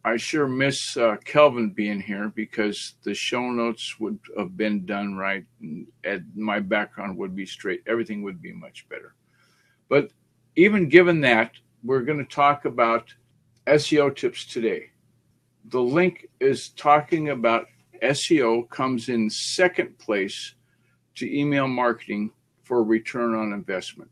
I sure miss Kelvin being here because the show notes would have been done right, and my background would be straight. Everything would be much better. But even given that, we're going to talk about SEO tips today. The link is talking about SEO comes in second place to email marketing for return on investment.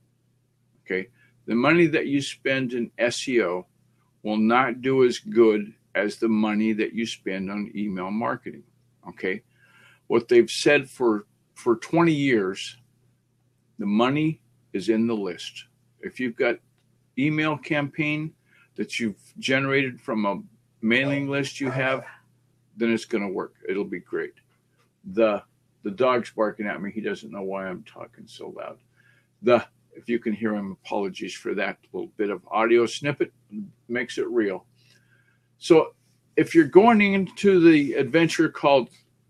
Okay, the money that you spend in SEO will not do as good as the money that you spend on email marketing. Okay, what they've said for 20 years, the money is in the list. If you've got email campaign that you've generated from a mailing list you have, then it's going to work. It'll be great. The dog's barking at me. He doesn't know why I'm talking so loud. If you can hear him, apologies for that little bit of audio snippet. Makes it real. So if you're going into the adventure called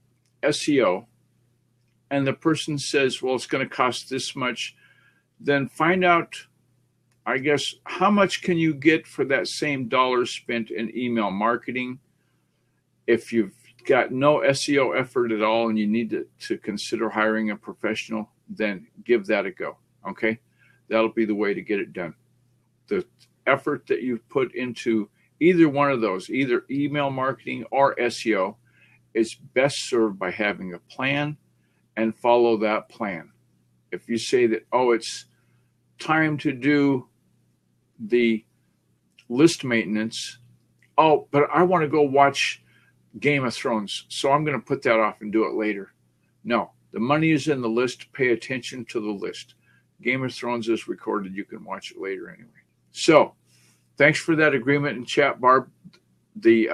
SEO and the person says, well, it's going to cost this much, then find out, I guess, how much can you get for that same dollar spent in email marketing? If you've got no SEO effort at all and you need to consider hiring a professional, then give that a go. Okay? That'll be the way to get it done. The effort that you put into either one of those, either email marketing or SEO, is best served by having a plan and follow that plan. If you say that, oh, it's time to do the list maintenance, oh, but I want to go watch Game of Thrones, so I'm going to put that off and do it later. No, the money is in the list. Pay attention to the list. Game of Thrones is recorded. You can watch it later anyway. So, thanks for that agreement in chat, Barb. The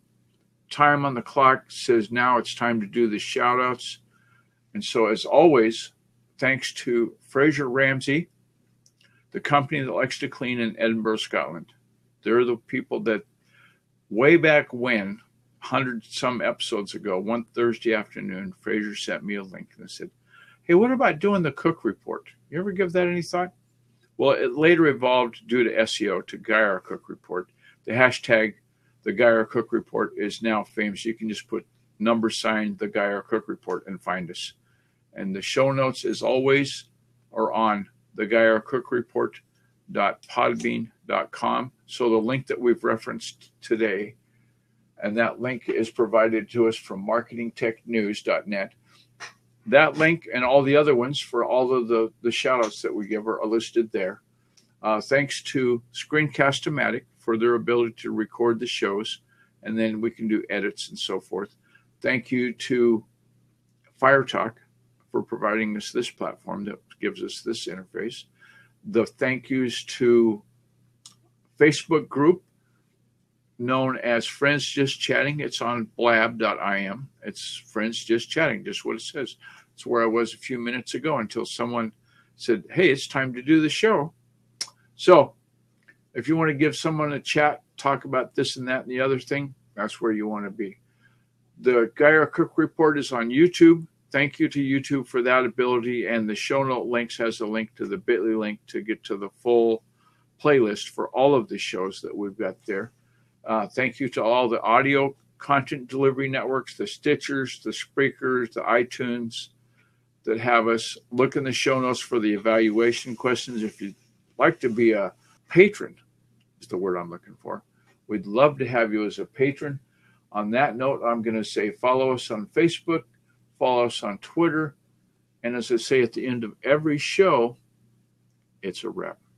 time on the clock says now it's time to do the shout outs. And so, as always, thanks to Fraser Ramsey, the company that likes to clean in Edinburgh, Scotland. They're the people that way back when, 100 some episodes ago, one Thursday afternoon, Fraser sent me a link and said, hey, what about doing the Cook Report? You ever give that any thought? Well, it later evolved due to SEO to Guy R. Cook Report. The hashtag, the Guy R. Cook Report, is now famous. You can just put $, the Guy R. Cook Report, and find us. And the show notes, as always, are on the GuyRCookReport.podbean.com. So the link that we've referenced today, and that link is provided to us from marketingtechnews.net. That link and all the other ones for all of the shout-outs that we give are listed there. Thanks to Screencast-O-Matic for their ability to record the shows, and then we can do edits and so forth. Thank you to FireTalk for providing us this platform that gives us this interface. The thank yous to Facebook group known as Friends Just Chatting. It's on blab.im. It's Friends Just Chatting, just what it says. It's where I was a few minutes ago until someone said, hey, it's time to do the show. So if you want to give someone a chat, talk about this and that and the other thing, that's where you want to be. The Guy R. Cook Report is on YouTube. Thank you to YouTube for that ability. And the show note links has a link to the bit.ly link to get to the full playlist for all of the shows that we've got there. Thank you to all the audio content delivery networks, the Stitchers, the Spreakers, the iTunes that have us. Look in the show notes for the evaluation questions. If you'd like to be a patron, is the word I'm looking for, we'd love to have you as a patron. On that note, I'm going to say follow us on Facebook, follow us on Twitter, and as I say at the end of every show, it's a wrap.